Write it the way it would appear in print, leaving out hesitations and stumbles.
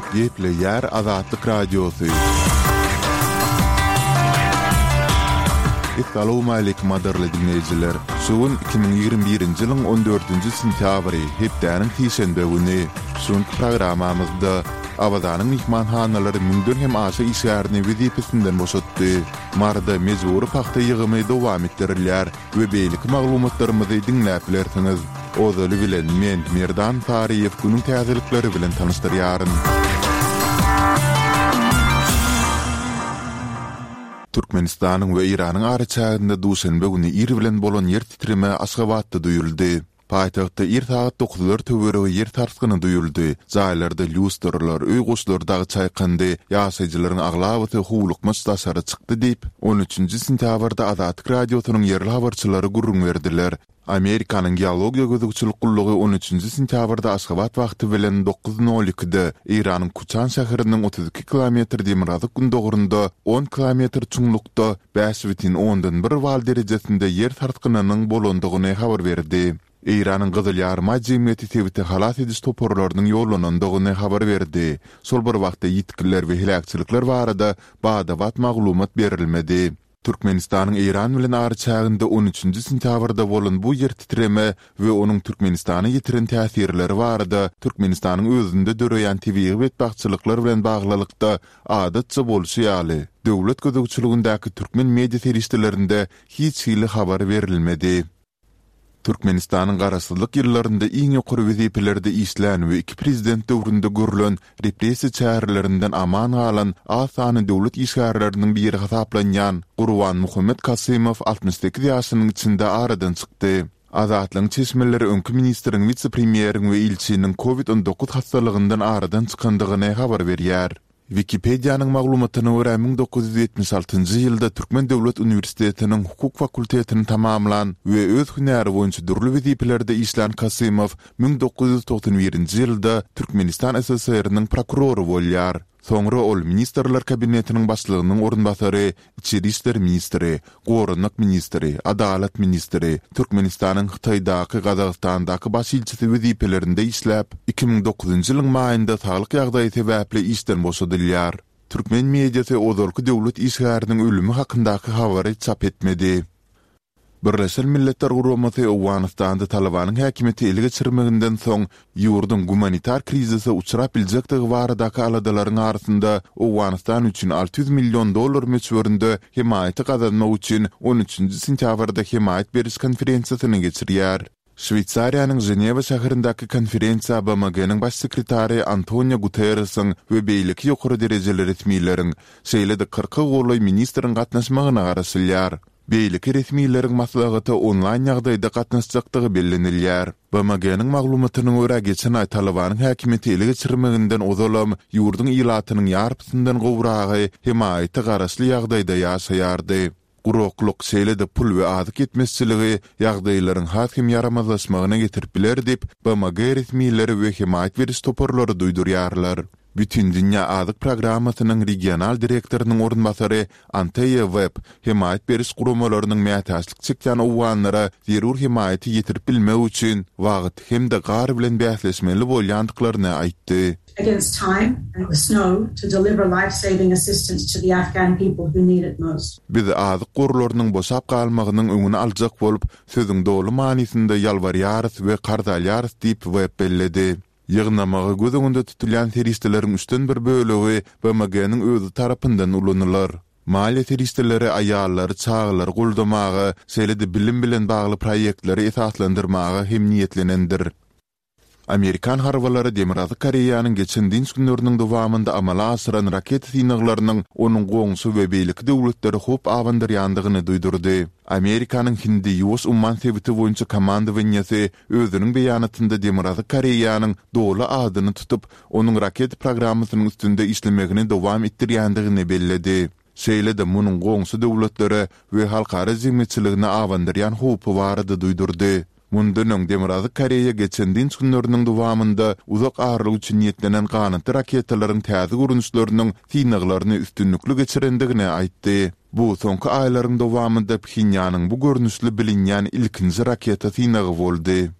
Yeple yer Azatlyk Radiosu. Assalamu alaykum madarly dinleyijiler. Şuun 2021-nji ýylyň 14-nji sentýabry hepdäniň tiýşenbe güni. Şuň programamyzda Abadanyň mihmanhanalary müňden hem aşy işgärni wezipesinden boşatdy. Marda mejburi paxta ýygymy dowam etdirilýär we beýlik maglumatlarymyzy dinläp bilersiňiz. Ozaly bilen men Merdan Tariýew günüň täzelikleri bilen tanışdyrýaryn. Türkmenistanyň we Iranyň araçagynda duşanbe güni ýer bilen bolan ýer titreme Aşgabatda duýuldy. Paýtagtda ýer saat 9-lar töweregi ýer tarsgyny duýuldy. Jaýlarda lusturlar, öýguşlar dagy çaýkandy. Ýaşaýjylaryň aglawaty howlukmaz taşary çykdy diýip 13-nji sentýabrda Azatlyk Radiosynyň ýerli habarçylary gurrun berdiler. Amerikanyň geologiýa gözükçilik gullugy 13-nji sentýabrda Aşgabat wagty bilen 9:02-de Iranyň Kuchan şäheriniň 32 kilometr demirazyk gündogrunda 10 kilometr çuňlukda 5,1 wal derejesinde ýer tartgynynyň bolandygyny habar berdi. Iranyň Gyzyl Ýarma jemgyýeti tebiti halat ediş toporlarynyň ýollanandygyny habar berdi. Şol bir wagtda ýetkililer we hilakçylyklar barada bada-bat maglumat berilmedi. Türkmenistanyň Iran bilen araçagynda 13-nji sentýabrda bolan bu ýer titreme we onuň Türkmenistana ýetiren täsirleri barada Türkmenistanyň özünde döreýän tebii betbaççylyklar bilen baglylykda adatça bolşy ýaly. Döwlet gözegçiligindäki türkmen media serişlerinde hiç hili habar berilmedi. Türkmenistanyň garaşsyzlyk ýyllarynda iň ýokary wezipelerde işlän we iki prezident döwründe görülen repressiýa çärelerinden aman galan asany döwlet işgärleriniň biri hasaplanýan Gurban Muhammed Kasymow 68 ýaşynyň içinde aradan çykdy. Azatlyň çeşmeleri öňkü ministriň vice-premieriň we ilçiniň COVID-19 hastalygyndan aradan çykandygyny habar berýär. Wikipediýanyň maglumatyna görä 1976-njy ýylda Türkmen Döwlet Uniwersitetiniň hukuk fakultetini tamamlan we öz hünäri boýunça dürli wezipelerde işlän Kasymow 1991-nji ýylda Türkmenistan SSR-nyň prokurory bolýar. Soňra ol Ministrler Kabinetiniň başlygynyň orunbasary, İçeri işler ministri, Gorunluk ministri, Adalet ministri, Türkmenistanyň Hytaýdaky, Gazagstandaky baş ilçisi wezipelerinde işläp, 2009-njy ýylyň maýynda saglyk ýagdaýy sebäpli işden boşadylýar. Türkmen mediasy ozalky döwlet işgäriniň ölümi hakyndaky habary çap etmedi. Birleşen Milletler Guramaty Owganistanda Talabanyň häkimeti ele geçirmeginden soň ýurdun humanitar krizise uçrap biljekdigi baradaky aladalaryň arasynda Owganistan üçin $600 million möçberinde himayaty gazanmak üçin 13-nji sentýabrda himayat beriş konferensiýasyny geçirýär. Şweýçariýanyň Ženewa şäherindäki konferensiýa BMG-niň baş sekretary Antonio Guterresiň we beýleki ýokary derejeli resmiýleriň şeýle-de 40 goly ministriň gatnaşmagyna garaşylýar. Beýleki resmiýleriň maslahaty onlaýn ýagdaýda gatnaşjakdygy bellenilýär. BMG-niň maglumatyna görä geçen aý Talabanyň häkimeti ele geçirmeginden ozalam ýurdun ilatynyň ýarpysyndan gowragy himayaty garaşly ýagdaýda ýaşaýardy. Gurukluk şeýle-de pul we azyk etmezçiligi ýagdaýlaryň hakim yaramazlaşmagyna getirip biler diýip BMG resmiýleri we himayat beriş toporlary duýdurýarlar. Bütün Dünya Azyk Programasynyň regional direktorunun orunbasary Anteye Webb himayat beriş gurumalarynyň mätäçlik çekýän owganlara zerur himayaty ýetirip bilmek üçin wagt hem de gar bilen bäsleşmeli bolýandyklaryny aýtdy. Against time and the snow to deliver life-saving assistance to the Afghan people who need it most. Biz azyk gurularynyň boşap galmagynyň öňüni aljak bolup sözüň dogry manysynda ýalbarýarys we gardalýarys diýip Webb belledi. Ýygnamagy gözüňde tutulýan teristlerin üçden bir bölegi BMG-niň özü tarapyndan ulanylar. Maliýe teristleri aýallary, çağlary guldamagy, şeýle-de bilim bilen bagly proýektleri esaslandyrmagy hem niýetlenendir. Amerikan harbalary Demirazy Koreýanyň geçen dinç günleriniň dowamında amala asyran raket synaglarynyň onuň goňsy we beýleki döwletleri hop awandyrýandygyny duýdurdy. Amerikanyň Hindi ýuwş umman sebiti boýunça komandawanýasy özüniň beýanatynda Demirazy Koreýanyň doly adyny tutup, onuň raket programmasynyň üstünde işlemegini dowam etdirýändigini belledi. Şeýle-de munyň goňsy döwletleri we halkara jemgyýetçiligine awandyrýan hopy barady duýdurdy. Mundan Demirazy Koreýa geçen dinç günleriniň dowamında uzak aýrylyk üçin niýetlenen ganaty raketalaryň täze görünüşleriniň synaglaryny üstünlükli geçirendigini aýtdy. Bu soňky aýlaryň dowamında Pxinýanyň bu görnüşli bilinýän ilkinji raketa synagy boldy.